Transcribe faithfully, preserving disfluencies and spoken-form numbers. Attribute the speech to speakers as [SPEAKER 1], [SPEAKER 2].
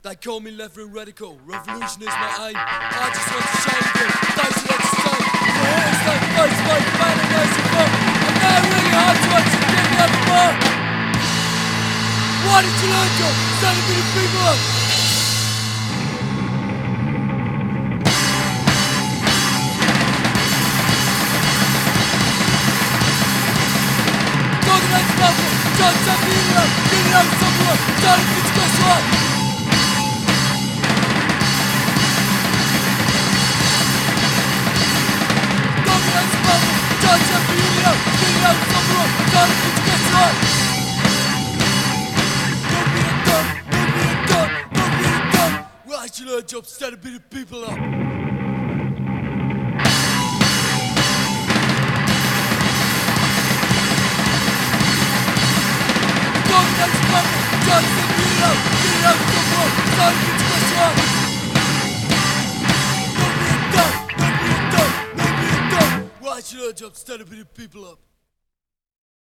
[SPEAKER 1] They call me left-wing radical, revolution is my aim. I just want to change them, those who like to say the haters don't face my pain and mercy for. And now really hard to actually get me out the bar. Why did you learn to stand a bit of people up? Talking about the bubble, trying to tap the internet, get it out of someone, trying to fix the right. Learn job, stand a bit of people up. Don't get stuck, try to get it out, get it out of the world, start to get the right. Don't be a dumb, don't be a dumb, don't be a dumb. Why should learn job, stand a bit of people up.